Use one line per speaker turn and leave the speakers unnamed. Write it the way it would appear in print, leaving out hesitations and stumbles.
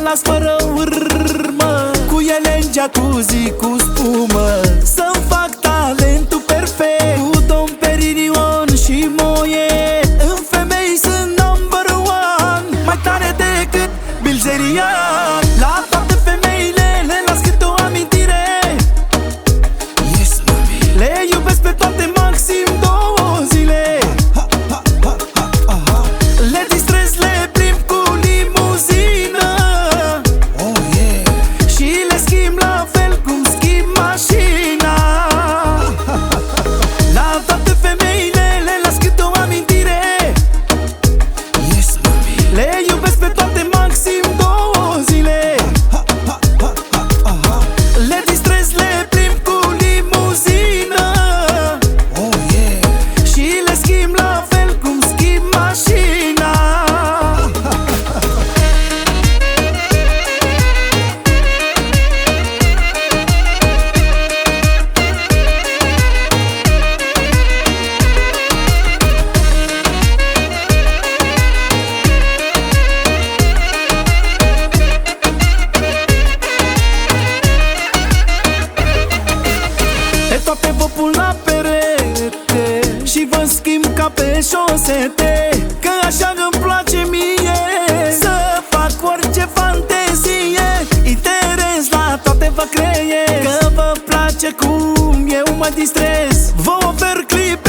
las fără urmă, cu ele în jacuzzi cu spumă. Să-mi fac talentul perfect, cu Dom Perignon și Moe. În femei sunt number one, mai tare decât Bilzerian. La toate femeile le las câte o amintire.
Yes, mami.
Le iubesc pe toate maxim 2 zile. Le distrez, le plimb cu limuzină.
Oh, yeah.
Și le schimb la fel cum schimb mașina. La toate femeile le las câte o amintire.
Yes, mami.
Le iubesc pe toate maxim 2 zile. Le distrez, le plimb cu limuzină.
Oh, yeah.
Și le schimb la fel cum schimb mașina. Pe toate vă pun la perete și vă schimb ca pe șosete. Că așa îmi place mie, să fac orice fantezie. Interes la toate vă creiez, că vă place cum eu mă distrez. Vă ofer clip